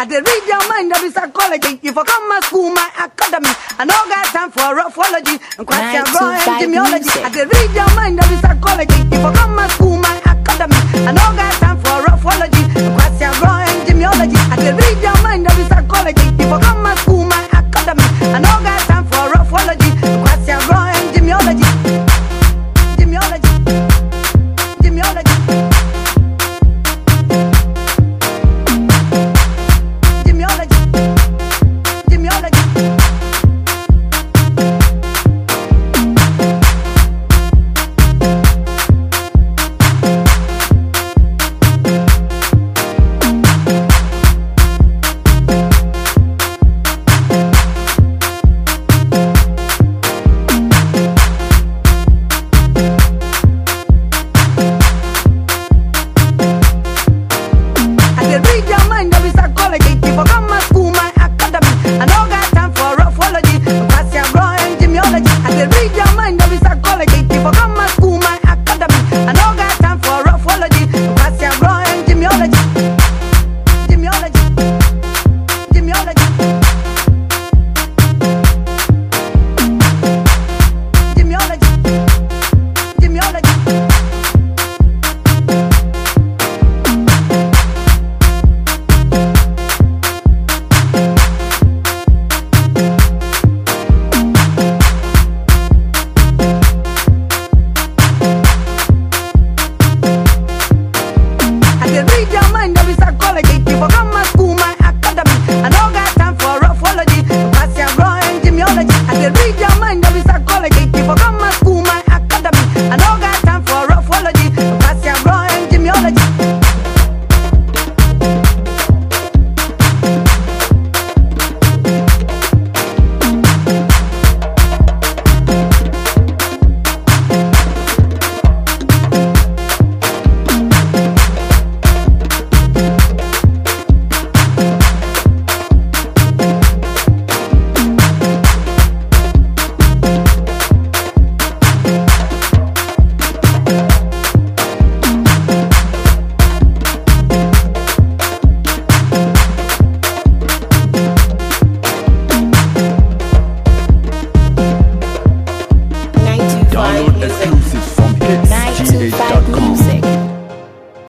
I did read your mind of psychology. If I come my school, my academy, I know got time for roughology and question and genealogy. I did read your mind of psychology. If I come my school, my academy, I know got time for roughology and question and genealogy. I did read your mind of psychology. If I